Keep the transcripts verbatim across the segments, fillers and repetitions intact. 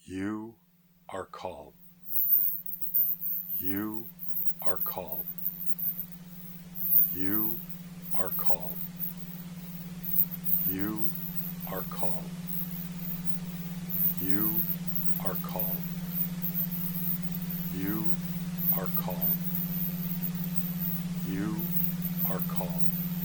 You are calm. You are calm. You are calm. You are calm. You are calm. You are calm. You are calm.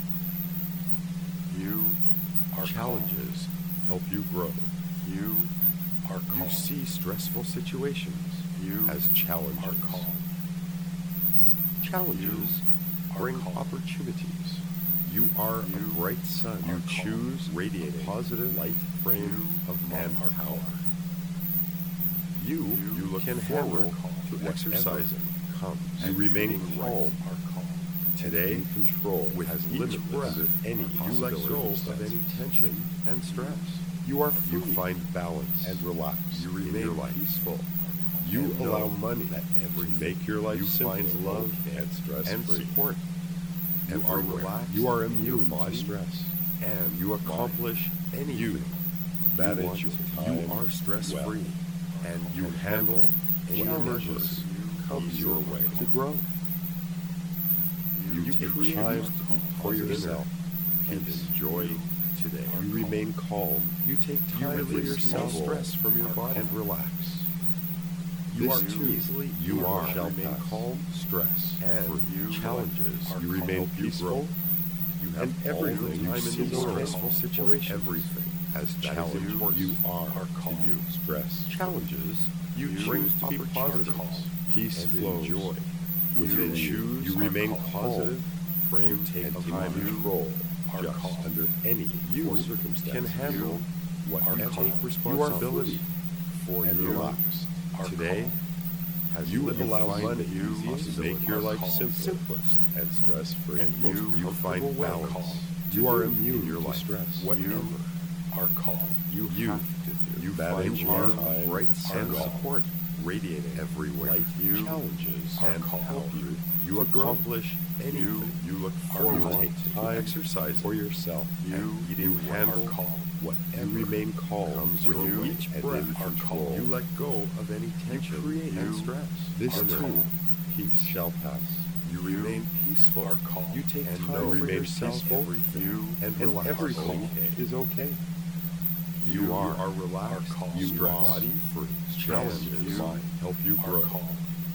You are Challenges help you grow. You are calm. You see stressful situations You as challenges. are calm. Challenges are bring calm. opportunities. You are You a bright sun. are You calm. choose radiating positive light frame You of mind are power. calm. You, You you look can forward handle to whatever exercising comes. and You remain being right calm. are calm. Today, in control with has each limitless breath, any you let go possibilities. of any tension and stress. You are free. You find balance and relax. You in remain your life. peaceful. You and allow know money that every to make your life you simpler find love and stress and free. support. You are Everywhere. relaxed. You are in your immune to body, stress. and you accomplish anything You manage you want your to. time You are stress well. free, and you And handle any challenges emergency comes your way to grow. You, You take create time for positive yourself and peace. enjoy today. You remain calm. You take You time for release yourself, level stress from your body, and relax. You This are too easily you able are to shall remain pass. calm, stress, And free. you Challenges are You calm. remain help you peaceful. grow. You have And all everything the you time in see the is world stressful for situations. everything has That is challenges. important. You are are calm. to you. Stress. challenges. You, You choose to be are positive. calm. Peace and flows enjoy. within you you. choose You are remain calm. positive. Frame You take of time mind. control are just calm. under any You or circumstance. can handle are whatever. calm. Take You are responsibility for and your relax. lives. Are Today calm. has You limited allow find money the to easiest make your are life calm. simpler simplest and stress-free. and you most you find find balance. balance. to You are do immune in your to life. stress. Whatever You are calm. you, You- have to do. you find manage your love, time bright and well. support radiating everywhere. Light You challenges are and calm. help you. You to grow. accomplish anything you, look are forward calm. to. Take time Exercise for yourself. You and eating you handle are calm. Whatever you remain calm comes with your way. each And breath in are control. calm. You let go of any tension create and you- stress. This Are too, calm. peace shall pass. You You remain peaceful. are calm. You take And time know for remain yourself. peaceful. Everything. You and And relax. everything Okay. is okay. You, You are, are relaxed. calm. You Stress. body free. Challenges you help you are grow. calm.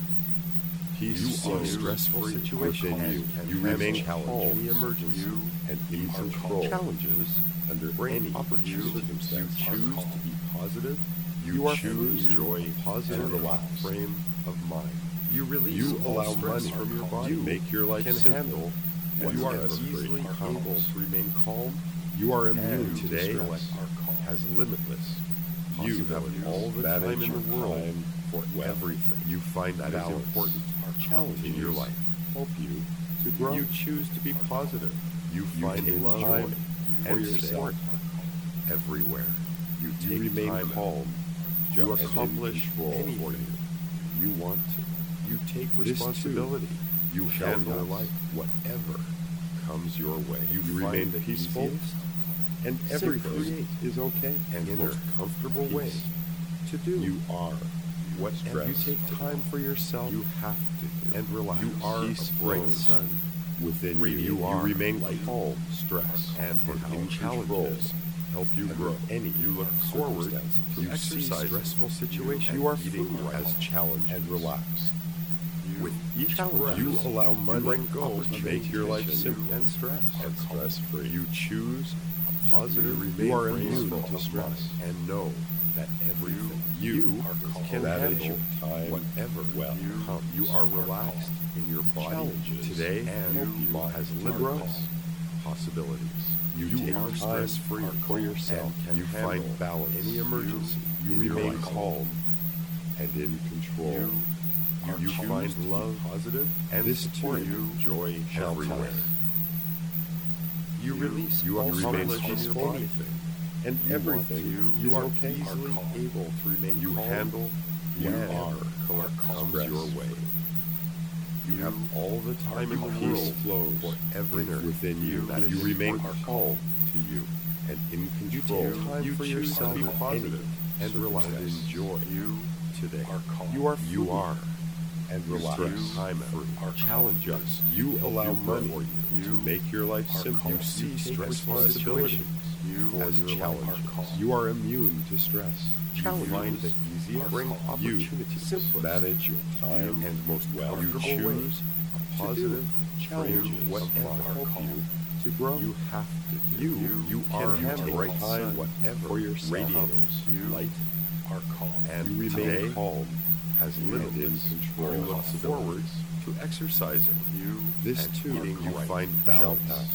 Peace You are flows stressful within situations you. and You can remain handle calm. any emergency You and in are control. calm. challenges Under bring any opportunities. You circumstance. choose calm. to be positive. You, You are choose free. joy, positive and relax. frame of mind. You release You all allow stress money from your to body. make your life can simpler handle. and You are stress-free. easily Are calm. able to remain calm. You are immune And to today stress. are calm. Has limitless You have possibilities. all the manage time in the your world time for well. everything. You find that is Balance. important. Challenges in your life. help you to grow. You choose to be positive. You You find take love time for and yourself. support everywhere. You You take remain time calm. You just and in accomplish control anything for you. you want to. You take This too responsibility. You shall handle pass. life. Whatever comes your way. You find remain the peaceful, easiest and simplest everything is okay. and In most a comfortable peace. way to do. You are what stress. you take time for yourself. You have to do. And relax. You are Peace a bright flows sun. within Radio you. You are remain light, calm, stress, and and how in control. challenges help you Under grow. any You look forward circumstances. to You exercise see stressful situations. You are eating free right as challenges and relax. With each Challenge. breath, You allow money you let go to of make any your life tension simpler and stress. and stress-free. You choose a positive, You remain are immune graceful to of stress. mind and know that everything You you are calm. can manage handle your time whatever well. you come. You are relaxed in your body Challenges today, and help you has to limitless grow. possibilities. You You take are time stress-free for yourself. and can You handle find balance. any emergency. You in your remain life. calm and in control. You You, are you calm. find love, positive, and This support. too Joy shall everywhere. pass. You release You all remain conflict in your peaceful, body. and You everything want to- You is are okay. easily calm. able to remain You calm. handle You whatever are comes stress. your way. You You have all the time in the calm. Peace world flows for everything within you. that is You remain important calm to you. and in You control. take time You for choose yourself. to be Under positive. any and relax and circumstances. enjoy You today. are called. You are You free. are and You relax. stress time free. out. Are Challenge called. us. You Help allow you grow. money You to make your life are simple. called. You see You take stressful responsibility situations You as for your challenges. life. are called. You are immune to stress. You Challenges find the easiest are bring called. You opportunities simplest manage your time and most well. You comfortable choose way a to positive do challenges whatever that help called. you to grow. you have to do. You, You, you can are handle take right time sun, whatever for yourself radiating You light are called. and you remain today calm has and limitless in control. You look possibilities. forward to exercising. You This and too eating you right find shall balance pass.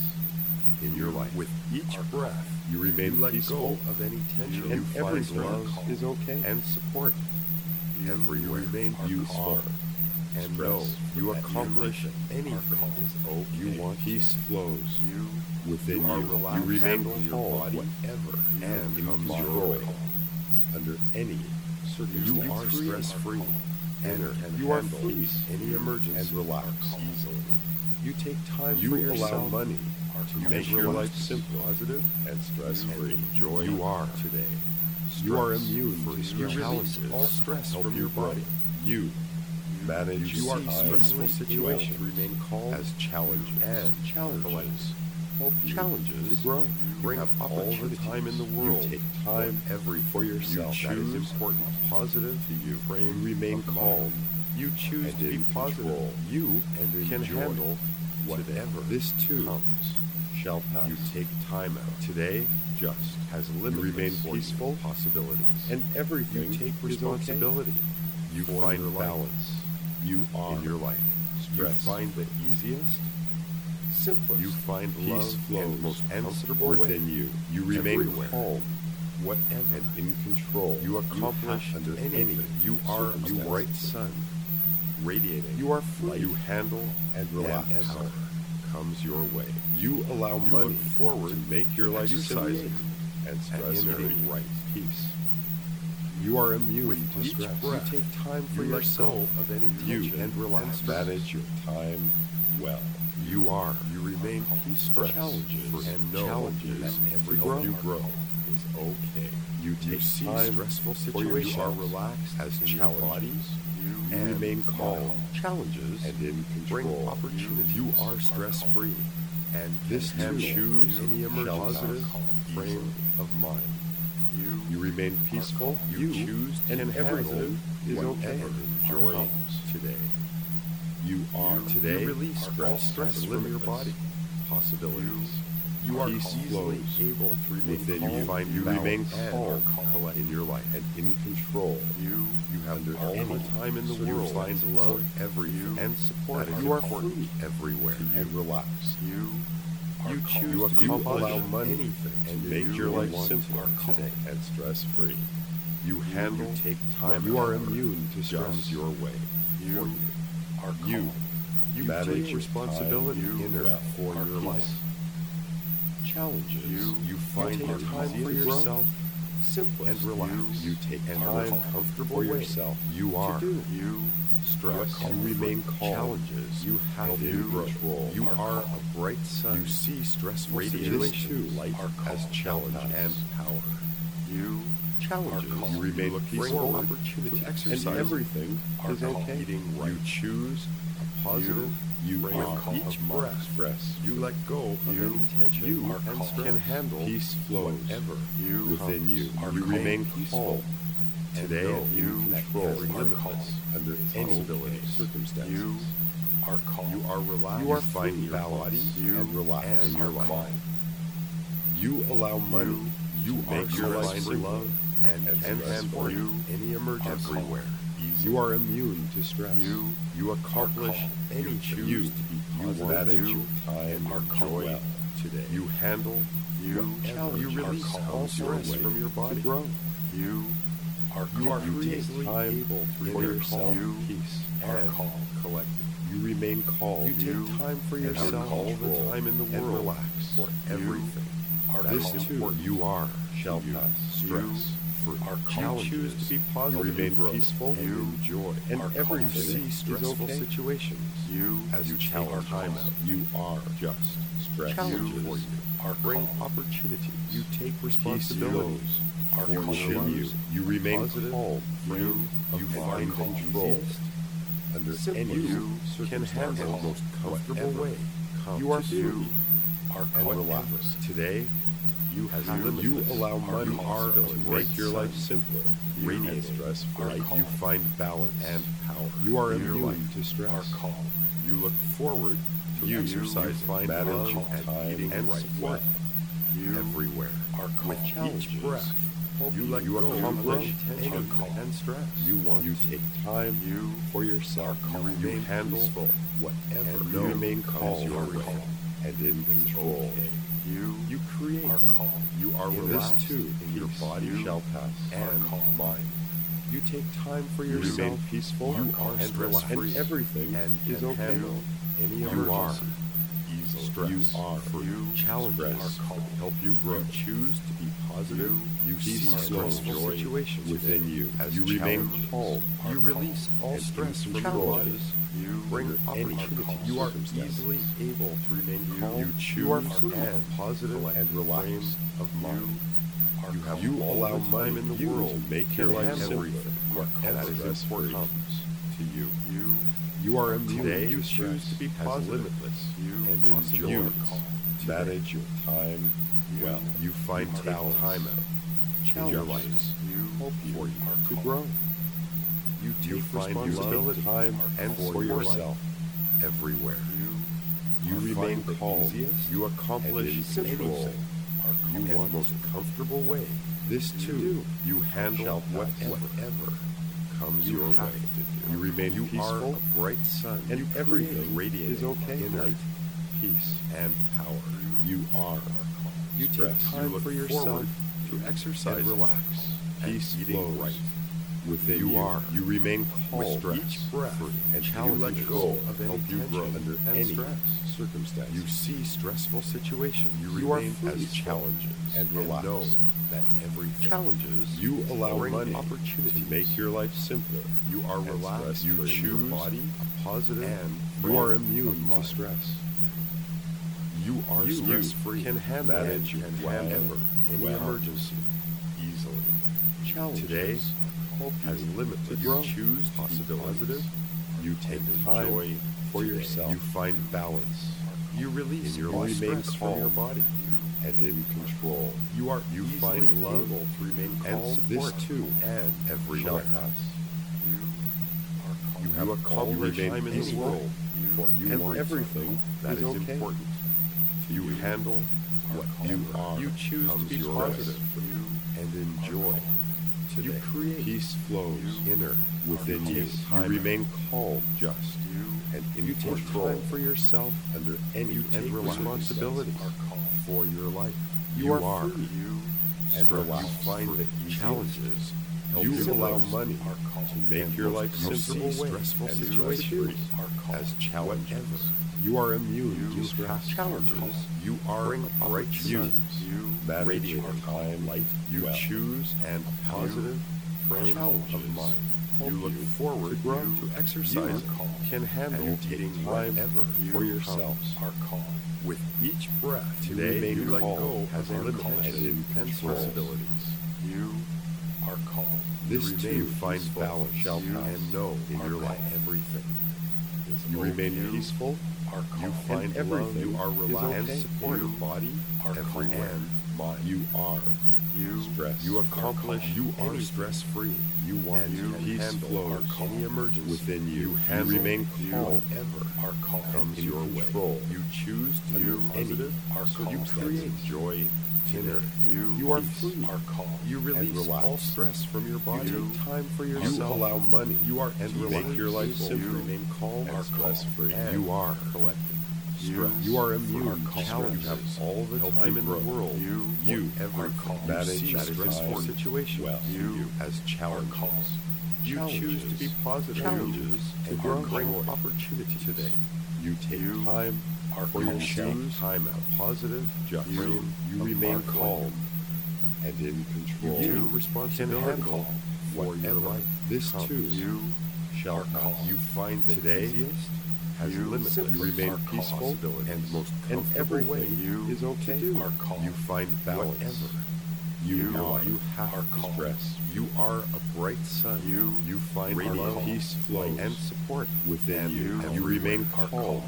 in your life. With each are breath, You remain you let peaceful go of any tension. and You everything find love is okay. and support You everywhere. You remain are You called. are and stress know you free. accomplish You anything called. is okay. You want peace flows You within You you. are You, relaxed. remain Handle your calm body whatever You and in comes your control way. under any circumstances. You are free. stress-free and Inner. can You are handle free any emergency and relax easily. You take time You for allow yourself money to and make your relax, life simple positive, and stress-free. and enjoy You are today. You are Stress immune free. to You stress. release Challenges all stress help from you your grow. body. You manage You your see time stressful situations well remain calm as challenges and challenges help you Challenges to grow. bring You have all the opportunities. time in the world. You take time every for yourself. You That is choose important. positive to you. You Frame remain of mind. calm You choose and to be in positive. control. You and can enjoy handle whatever whatever this too comes. shall pass. You take time out. Today just has limitless remain for you peaceful possibilities. and everything You take is okay. responsibility. You For find your life. balance You are in your life. You stress. find the easiest, simplest. You find Peace love flows and most comfortable within way. you. You remain Everywhere. calm Whatever and in control. you accomplish have under anything. any You are a circumstances. bright sun, radiating. You are free. You handle and relax. whatever comes your way. You allow You money look forward to make your to life exercising simple and and stress-free. inner right peace. You are immune With to each stress. breath, you take time for you let yourself. go of any You tension and relax. manage your time well. You are. You remain peaceful. Challenges and know challenges that every grow. you grow is okay. You You take see time stressful for situations. You are yourself relaxed as in your challenges. bodies. You You and remain calm now challenges and in bring control. opportunities. You are stress free and This can too choose any shall emergency pass frame easily. of mind. You You remain peaceful. You, choose to and handle everything is whatever okay. enjoy Comes. today. You are You today. you release all stress stress has from your limitless. body. Possibilities. You You are peace easily flows able to remain within calm. you. Find You balance remain and calm collect in your life. and in control. You You have Under all any the time in the world. circumstance. Find love everything You and support. are You are important free everywhere. and relax. You are You called. choose You, to you accomplish allow money anything and to make do your you life want simpler today. and stress-free. You handle You take time. You are out. immune to stress. Comes your way. You for you. are called. You You manage take your responsibility time inner well. for Are your peace. life. Challenges. You- You find take your time time for to grow. yourself, simple and relax. You take and time a comfortable for way. yourself You are to do. You stress. You remain calm. Challenges. You have and to in grow. control. You are are called. a bright sun. You see stressful Radiating situations too light are as called. challenge Pass. and power. You Challenges. are called. You remain look peaceful for opportunity and exercise. everything are is called. okay. Eating right. You choose a positive You frame are of each of breath. stress. You let go of You- any tension. you You are and called. stress. Can handle Peace flows whatever You within comes. you. are You called. remain peaceful. calm And today know and you in that control every are limitless called under is any okay. circumstances. You are called. You are relaxed. You are find free your balance body You and relax and in your your life. mind. You allow money You to are make your life find simple love and and can stress-free. handle You any emergency are everywhere. You are immune to stress. You You accomplish called. any You choose choose to be You positive. manage You your time are and called. well. Today. You handle You whatever. You are release called. all Your stress way from your to body. grow. You are You are called. You take easily time able to for remain yourself. calm, You Peace. are and called. collected. You remain calm. You take You time for and yourself in all the control time in the and world relax. for everything. are That is called. important. You are shall You pass. stress free. are You called. choose to be You positive. remain grow, peaceful and You enjoy. and are You everything called. see is stressful okay. situations You as you take challenge are time called. out. You are Just stress. challenges You for you. are Bring called. opportunities. You take Peace responsibility. flows are For called. you, you remain Positive, calm, free, you, you and find called. control under Simply any you can circumstance. handle the most comfortable Whatever way. Come you are to free do Are and called. relax. Today, You has have limitless. You allow money You are to a make great your life son. simpler, You radiating stress are free. called. You find balance and power. You are in your immune life. to stress. Are called. You look forward to You exercise, find manage love your and time eating and right support You everywhere. are called. With Challenges each breath, you let you go accomplish of tension are called. and stress. You want you take time You for yourself. are called. You Remain handle peaceful whatever. and You know remain comes calm your way. and in control. Okay. You You create. are called. You are In relaxed this too, in your peace body You shall pass. and are called. mind. You take time for You yourself. remain peaceful. You are are and stress-free. and everything and is can okay. handle any You emergency. are easily. stress. You are free. You Challenges are called. help you grow. You choose to be positive. You You see are stressful called. situations within you. as You remain challenges. calm. You are release all and in stress from your control. body. You Bring under any opportunity. You are circumstances. easily able to remain You- calm. You You are choose free and and positive and relax. frame of mind. are You have called. You all allow the time money in the you world to make to your life handle simpler. everything. Are And that is stress important free. comes to you. You You are immune Today, to you stress. choose to be Has positive. limitless You and are enjoy. you called. manage your time You well. You find are balance called. time out in your life. Challenges You help you for you are to called. grow. You You take find responsibility time and for for yourself. everywhere. You You You remain find the calm. easiest, you accomplish and in control. control. are You called. want most comfortable way. This You too, do. You handle shall pass. whatever, whatever comes You your have way. to do. You remain you peaceful, are a bright sun, and you everything radiating is okay. inner Light, peace and power. You are You stress. take time You look for yourself forward to exercise, and relax, Peace and eating flows right. within You you. are You remain calm. With stress, each breath, free, and you challenges let go of any help you grow tension under and any stress. circumstance. You see stressful situations. You, You are remain free as challenges and and relax. know that everything Challenges you allow bring money opportunities. to make your life simpler. You are and relaxed. You stress-free. choose Your body, a positive, and You are frame immune of to mind. stress. You are You stress-free. can handle manage and your well, handle any well. emergency easily. Challenges Today help has you limited. to You grow. choose possibilities. positive. You take and time enjoy for today. yourself. You find balance. You release In your all life, remain stress from your calm. body. and in control. You are You easily find love able to remain and calm. this support, too and shall everywhere. pass. You are called. You have You accomplished remain time in this peaceful. world. For You every want everything that is is okay. important. You handle what called. you You are. are You choose to comes be your positive You and enjoy. You Today. create peace flows inner within are you. called. You Time remain calm just. You and in You take control time for yourself under any you take responsibility are called. for your life. You are free You and stress. relax. You find Free. that easiest Challenges help you you allow relax. money are called. to make And your most life you simple see stressful and situations stress-free. are called. as challenges. Whatever. You are immune You to stress. have Challenges. You are Bring a bright opportunities. sun. You Manage radiating your time light. You well. choose and positive frame Challenges of mind. help You look you forward to grow. to exercise. You You called. can handle And you take eating time whatever for you yourself. comes. are called. With each breath, You today remain you let calm go as of a limit limitations and in and control. possibilities. You are called. This you too remain find peaceful balance shall you pass. and know in are your life called. everything is You okay. remain You peaceful Are You called. find and love. everything You are is relaxed and okay. support your You body are everywhere. called. And mind. You are You stress. You accomplish. called. You are Anything. stress free. You want and you can peace handle flows any emergency within you. You handle remain you calm whatever are called. comes in your control. way. You choose to Under be any positive. are so you called. create joy inner. You You are peace free. are called. You release relax. all stress from your body. You take time for You yourself. allow money You are and easily make your life able simple to remain calm and and stress-free. and You are collected. You Stress. You are immune are to called. Challenges. You have stresses. all the Help time you in grow. the world. You You Whatever are called. you Manage see your stressful time situations well. you as challenges. called. You choose to be Challenges. positive. Challenges and to you grow. bring opportunity today. You take You time are for You called. yourself. choose time out. Positive, just You, frame you of remain mind. calm and in You control. take You responsibility can handle for your whatever life. this comes. too You shall are pass. called. You find that Today easiest has you limitless. You remain are called. peaceful possibilities and most and comfortable way everything You is okay. are called. you find balance Whatever You You are. You have are to called. stress. You are a bright sun. You you find are radiant called. peace flows and support within and you, you, and you remain are calm. called.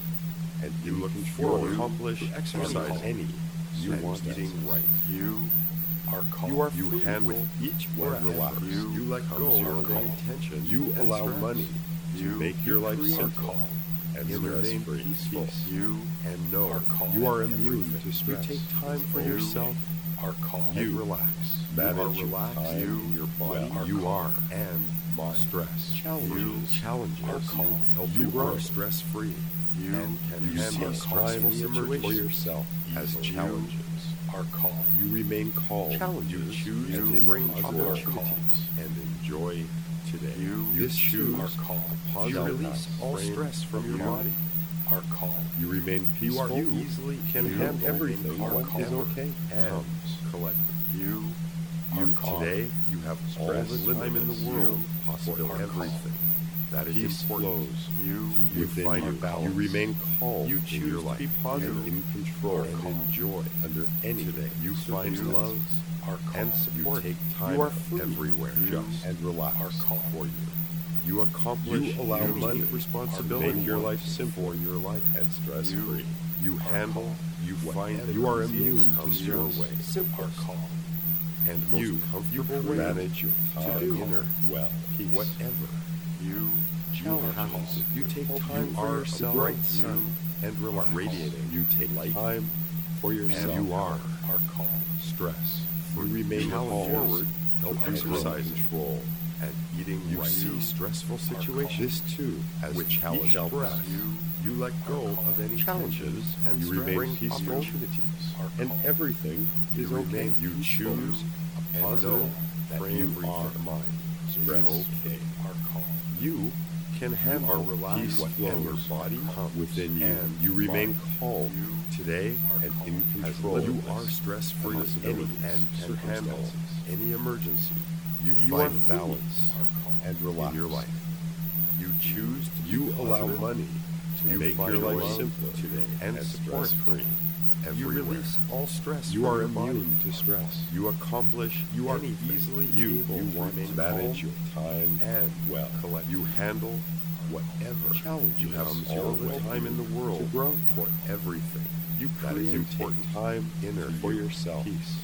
And you You look control. forward to accomplish You exercise called. any you And want eating eating right. You are called. You are You free handle with each breath. relax. You, you let comes go your of any call. tension. You and allow stress. money to You make your life create are simple called. and You remain stress-free. peaceful. You and know are called. You are everything. immune to You stress. take time for You yourself are called. and You relax. manage you are your relaxed time in your body. well. You Are are called. and mind. Stress Challenges challenges are called. help You you grow are stress free. You and can You handle see stressful time situations for yourself as easily. challenges. are called. You remain calm. Challenges You choose and to bring enjoy. opportunities and enjoy today. You This choose too are called. You shall release pass. all Frame stress from your you body. are called. You remain You are peaceful. easily can You handle everything. are What is called. okay and comes. collect. You are You called. today you have all Stress the time in the limitless. world You for possibility. everything. That is Peace important. flows. You You Within find you, balance. you remain calm. You in choose your to life be positive and in control and and enjoy under any today. You find circumstances. love are called. and support. You take time You are out free everywhere You just and relax are called. for you. You accomplish You allow any money responsibility to make your life simple simple for your life and stress-free. You are handle. called. You Whatever find that you are easiest immune to comes your stress. way. are Simplest called. and You most comfortable you way manage your to time do inner well. Peace. whatever You you are have. called. You take You time for are a yourself bright you sun and relax. radiating. You take light time for yourself. and you are are called. stress. You free. remain Challenge calm. forward, help and exercise in control. and eating You right. see stressful called. situations. This too as with challenge each breath. you, you let go are called. of any Challenges. tensions and You stress. remain bring peaceful. opportunities. Are And called. everything is You okay. remain You peaceful choose a and positive know that frame you are of mind. stress. Okay. Are called. You can handle are relaxed peace whatever flows body comes within you. and You remain mind. calm You Today are and called. in as control. you are stress free of any possibilities, and can handle circumstances. any emergency. You You find are free balance Are called. and relax. in your life. You choose to You be allow positive money to and make find your life love simpler today and, and support stress-free. You everywhere. release all stress You from are your body. immune to stress. You accomplish You are anything. easily you, able you to want remain to manage calm your time and well. collect. You handle whatever Challenges you have comes all your the way time in the world to grow. for everything. You That is, create you take time inner for you, yourself. peace.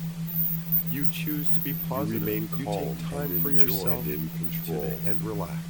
You choose to be You positive. remain You calm take time and for enjoy yourself and in control. today and relax.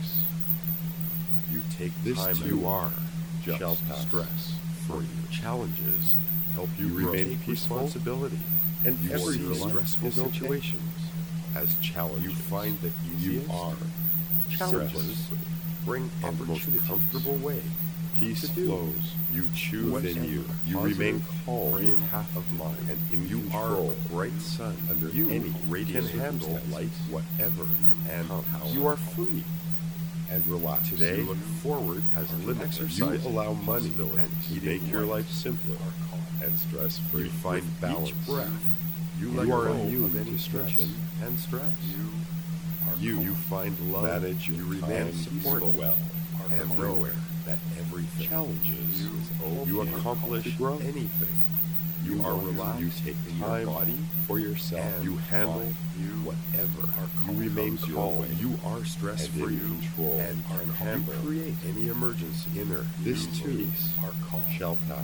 You take This time. too You are just shall pass. stress for you. Challenges help you, You grow. remain Take peaceful responsibility and you everything see stressful is okay. situations as challenges. You find that You easiest are challenges bring and the most opportunities. comfortable way. Peace to do. flows. You choose within you. You positive remain calm. frame You have of mind, and in you control. are a bright sun Under you any radiant can handle circumstances. light, whatever, and comes. power. You are free and relax. Today, You look forward has limited You exercise allow money possibilities. to Eating make your right. life simpler Are called. and stress-free. You find With balance. each breath. You, You let are go immune of any to stress. tension and stress. You are You, called. you find love. Manage your you remain time support peaceful well. Are and called. nowhere that everything Challenges You- is Oh, you okay accomplish to grow. anything. You, You are want- relaxed. You take in your time body for yourself. and you handle mind. You whatever are You called. remain comes your calm. way. You are stress and in free control. and Are can called. handle You create any emergency. Inner This you too peace. Are called. shall pass.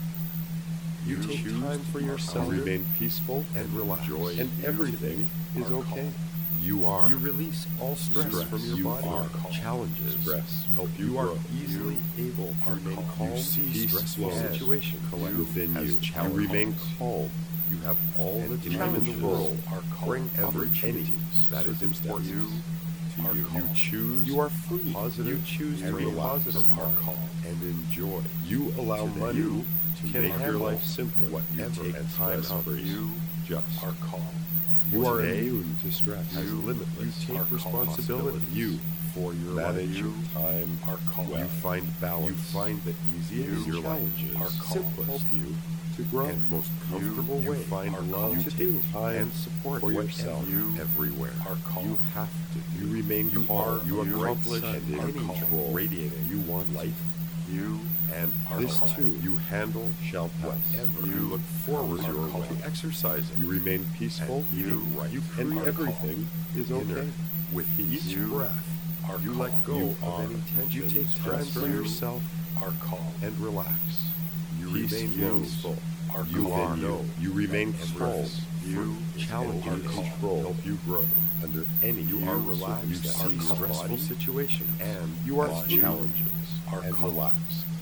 You, You take choose time for You yourself remain peaceful and relax. enjoy, and You everything today is are okay. called. You are. You release all stress, Stress. from your You body. are called. Challenges. Stress help you You are grow. easily able to are remain called. calm. You see Peace stressful flows. situations Collect within as you. You challenges. remain calm. You have all And the time in the challenges world. are called. Bring Under opportunities. any That is important circumstances. You to are you. called. You choose. You are free. Positive. You choose and to be relax. positive. Are mind called. and enjoy. You allow Today, money you to can make your handle life simpler. whatever You take and time stress out. free. You Just. are called. You are Today, immune to stress. As You- limitless. you take are called. responsibility. You for your Manage life. your You time are called. well. You find balance. You find the easiest You your life challenges are called. help simplest you to grow. and most comfortable you way. Find are love called. to You do take time and support for whatever yourself. You everywhere are called. You have to. You remain You calm. are. You You accomplish and in any control. radiating. You want light You and are this called. too you handle shall pass. Whatever You look forward are your called. way to exercising. You remain peaceful. And you right. You are and called. everything is okay. Inner. With each You breath, are you let called. go You of are. any tension. You take stress time for for yourself Are called. and relax. You Peace remain flows. peaceful. Are You called. are no. You remain That calm. everything you challenge are and called. control help you grow. Under any You you are are relaxed. You relaxed. see Are called. stressful situations and You are as free. challenges Are and called. relax.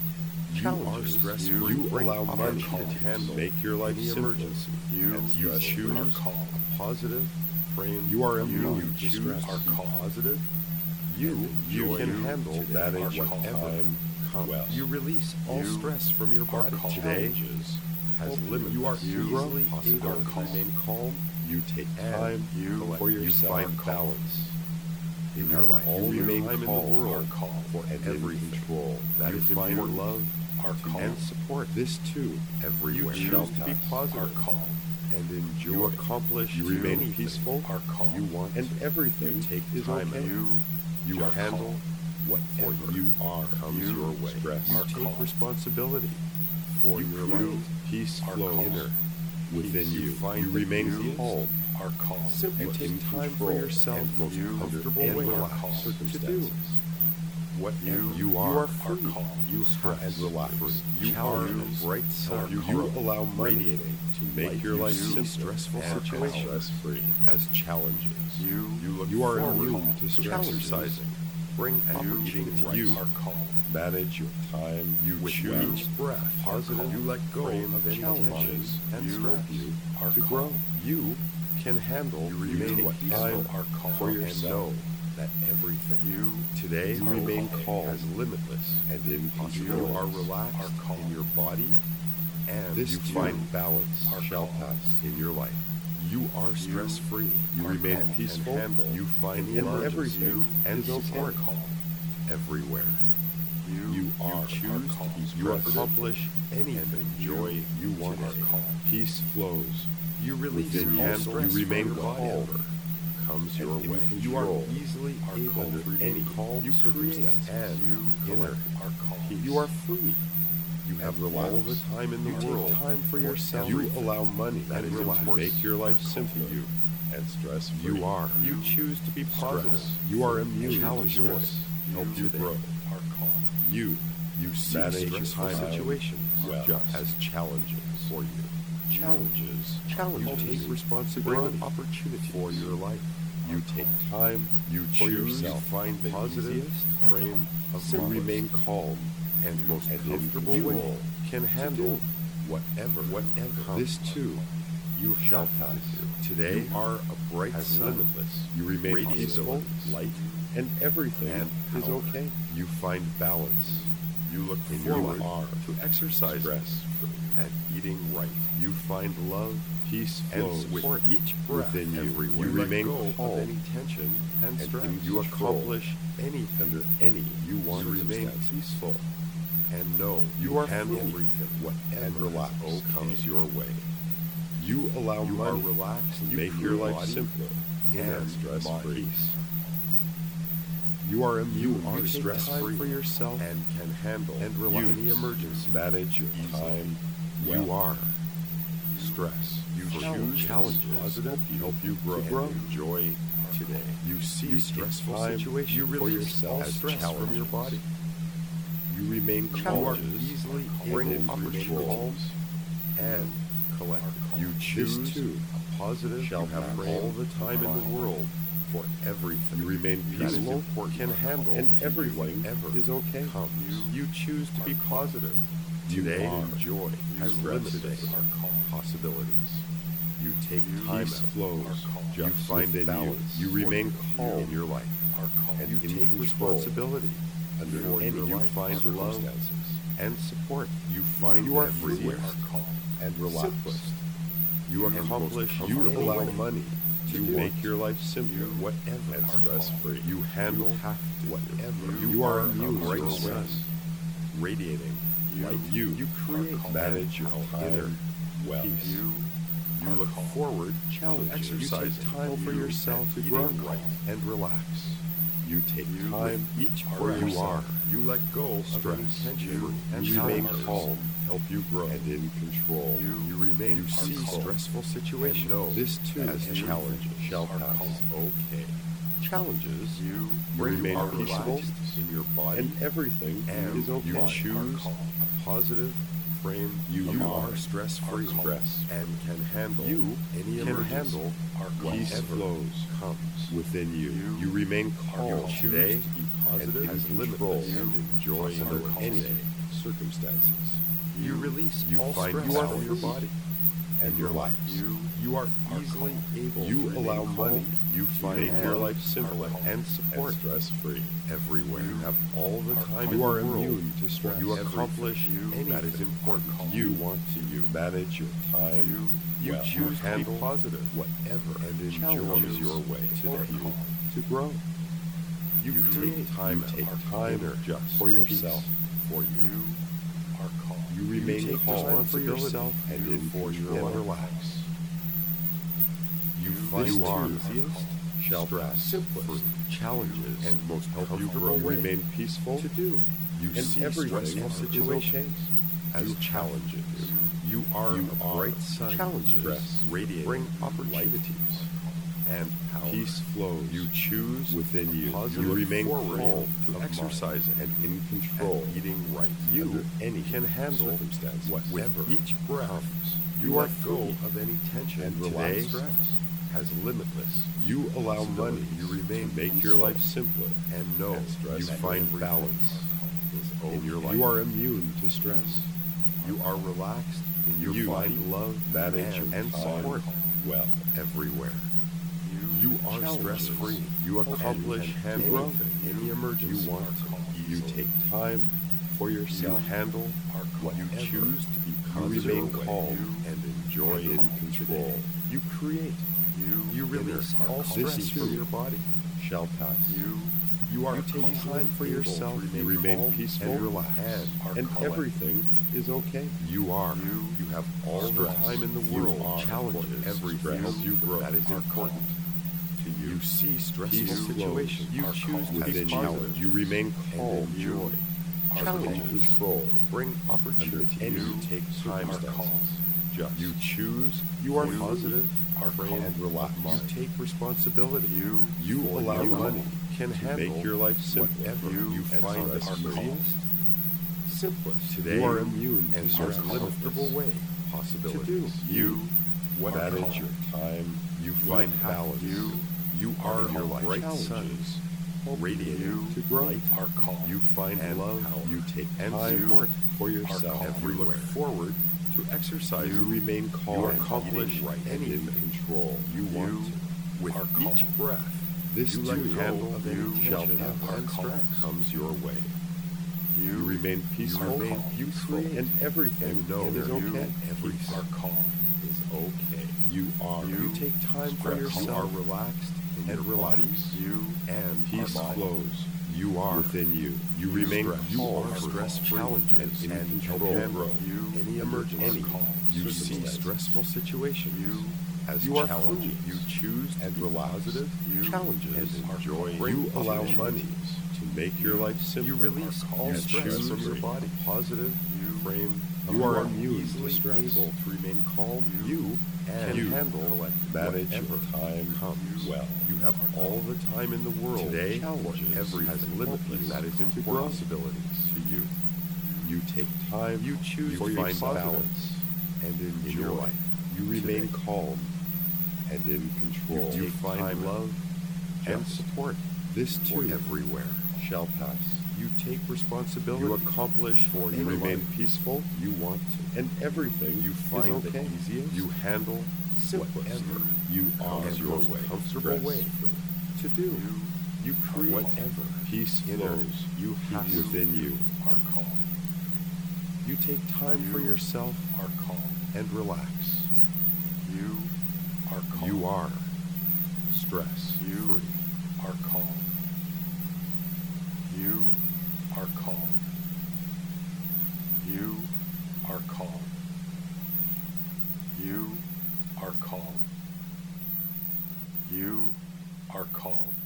You Challenges are stress-free. You Bring allow money to opportunities. handle. Make your life Any simpler. emergency. You and you are choose called. a positive frame. You are of immune mind. to You choose stress. to Are be called. positive. You And you enjoy can you handle today. that Are at called. whatever time comes. Well. You release all You stress from your are body. called. Today Challenges has help you. limits. You are easily easily able are to called. remain calm. You take And time you for you yourself. find You balance in your life. all you the remain time in the calm world Are called. for and in everything. control. That You is find important. love Are called. and support. This too everywhere. You shall choose to be pass. positive. Are called. and enjoy. You accomplish You to remain anything. peaceful. Are called. You want And everything You take is time. okay. You You are handle called. whatever You are. comes You your way. stress. You are take called. responsibility for You your create life. Peace are flows called. inner Within Peace. you. Find You that remain you calm. Are called. Simply and take in time for control yourself and most you comfortable and way relax to do. circumstances. Whatever You you are, You are are free. called. you stress and relax. You Challenges are a bright sun. are You, called. allow money Radiating to make light. your You life see simpler stressful and situations stress-free as challenges. You You look You are forward immune to to challenges. exercising. Bring and opportunity. you You are called. manage your time. You with choose each breath. Positive. called. You let go Frame of any challenges challenges and You stress. you are to called. grow. You can handle. You remain take what peaceful. time Are called. for And yourself. know that everything You today are remain called. calm as limitless and in You control. are relaxed are called. in your body, and This you too find balance are shall called. pass in your life. You are stress free. You, are remain called. peaceful. And handle You find any in emergency. everything You and is okay. support Are called. everywhere. You You are choose are called. You Stress. accomplish anything And joy you you want. are called. Peace flows. You release Within all you. stress. You remain from your calm. body. Comes And your in way. control. You are easily Are able called. to remain Any calm. You create circumstances. and You inner are called. peace. You are free. You have and all relax. the time in the You world. take time for yourself. You allow money That and is relax. important. Make your life Are called. simpler. You and stress free. You are. You choose to be positive. Stress. You are Free. immune to Challenges. stress. Help you today grow. Are called. You. You see Manage your stressful time situations well. just as challenges for you. Challenges. Challenges. You take responsibility Bring opportunity for your life. You take time. You for choose yourself. to find the Positive easiest frame of You mind. remain calm and most and in comfortable control way can handle do whatever whatever comes. this too you shall have to pass. do. Today you are a bright As sun. limitless. You remain Radiating peaceful, light, and everything and is power. okay. You find balance. You look In your forward life. to exercising Stress free. and eating right. You find love, peace, and flows support each breath within you. everywhere. You let remain go calm of any tension and, and stress. in You control accomplish anything under any you want to remain circumstances. peaceful and know you, You are handle free everything whatever and relax. is okay. comes your way. You allow You money are relaxed. to You make your create life body simpler and and stress free. peace. You are immune You are to stress stress-free free for yourself and can handle and you relax. any emergency. Manage your easily. time. You well. are stress. You Challenges. choose challenges Positive. help you grow. To grow. And enjoy today. You see You take stressful time situations. You for release yourself all as stress from your challenges. body. You remain You are challenges easily and bring in opportunities control. and collective. You choose This too a positive. shall You have pass. all the time in the world for everything. You remain that is peaceful, important can handle and to you everything whatever is okay. comes. You choose to be positive. You Today, are. enjoy has You limited rest. possibilities. You take time Peace out. flows You just find within you. balance. You for remain you calm in your life. and You in take control responsibility under for any your you life. find love circumstances. and support. You find You are everywhere. free and relax. Simplest. You And accomplish. most You comfortable allow way money to to do make it. your life simpler, You whatever are and stress free. called. You handle You have to do whatever. it. You, You are are a immune bright to sun, stress. radiating You like you. You are create, called. manage your How inner time well. peace. You You are look called. forward to Challenges. You exercising. take time for You yourself and to eating grow. right and relax. You take You time With each for breath, yourself. you let go of Stress. any tension You, and you remain challenges. calm, help you grow, and in control. You You remain You you see see calm. stressful situations. And know this too as is challenges shall are pass. calm. okay. Challenges You You bring remain are peaceful, relaxed in your body, and everything and is okay. you are choose calm. a positive frame. You you are are stress-free calm. Stress. and can handle You any can emergency. handle are Peace whatever flows comes. within you. You You remain calm You choose today to be positive and in as control limitless and enjoy You under are any calm. circumstances. You release You all find stress balance from your body and your life. You You are are easily calm. able You to allow remain money calm. You find make your love, life simple calm. and support and stress-free. everywhere. You You have all the are time calm. in You are the world. immune to stress. You Everything. accomplish You anything that is are important calm. to You you. want to you manage your time. You You well. choose to be handle positive whatever and enjoy challenges your way to today. help you to grow. You, You take create. time You out take of time inner just for yourself. peace for you. You are calm. You remain take calm for responsibility yourself and you in for your control. life. Relax. You You find you the are easiest, shall pass. simplest, challenges, and most help you comfortable grow. way Remain peaceful to do. You and see everything stressful is situations okay. as You challenges. You are You a are bright sun. challenges Stress radiating bring light. opportunities and power. Peace flows You choose within you. positive You remain forward calm to of exercising mind and in control. and eating right. under You any can handle circumstances. whatever With each breath, comes. you You are let go free of any tension and today. relaxed. Stress has limitless. You allow money possibilities. You remain to make your peaceful life simpler and know and stress you free. find Everything balance is in your okay. life. You are immune to stress. You are relaxed in your You find love manage and, your and time support well. everywhere. You You are Challenges. stress-free. You accomplish And anything, handle any emergency you want. You easily. take time for You yourself. handle are what you calm. choose to be You positive remain way calm and enjoy and in calm control. today. You create. You You release are all calm. stress This from too your body. shall pass. You You are are taking calm. time for Able yourself. to You remain calm peaceful and relaxed. and, are and calm. everything is okay. You are. You You have all the stress. time in the You world. are Challenges important. everything Stress. you grow. That is are important to you. You see stressful Peace situations. flows You are choose calm. to be Within positive. you, you remain and calm. enjoy. are Challenges calm. Control. bring opportunity. Under any You take time are to calm. Just. You choose. You are for positive Are calm. calm and relaxed. You take responsibility. You You for allow your money life. Can to handle make your life simpler. whatever You you and find the stress-free. easiest, simplest today. You are immune to and stress. most comfortable way possibilities. To do. You What are manage calm. your time. You will find have balance. You You are in your a life. bright Challenges sun, help radiating you to grow. light. are calm. You find and love. power. You take and time support for yourself. calm. You look everywhere. forward to exercise. You remain calm. You and accomplish eating right and in anything control. You you want to. with are each calm. breath. This you too let go handle of you any shall tension pass. and Are stress calm. comes your way. You remain peaceful. remain calm, peaceful and everything and know is you okay. everything are calm. is okay. You are. You, take time for stress. yourself. You are relaxed in and your body. relaxed. You and Peace our body. flows You are within you. You You remain stress. calm. You are for stress-free challenges and in and control. control. You any emergency. Any You see circumstances. stressful situations. You as you are challenges. free You choose to and be relaxed. positive. You challenges and enjoy. You allow opportunities. money to make your life simpler. You release all and stress from your stress-free. body. Positive You frame. You are immune to easily stress. able to remain calm. You and you handle manage whatever your time comes. well. You have all the time in the world. Today, Challenges everything has help limitless you that is to important grow. possibilities to you. You take time. You choose for to find yourself. balance and enjoy. in your life. You remain today. calm and in You control. take find time love and just. support This for too everywhere. shall pass. You take responsibility. You accomplish for You your remain life. peaceful. You want to, and everything You find is okay. the easiest. You handle Simplest. whatever You are comes your your way. comfortable way Stress-free. to do. You You create whatever Peace inner flows you have you within you. are calm. You take time for You yourself are calm. and relax. You are calm. You are stress You free. are calm. You are calm. You are calm. You are calm. You are calm.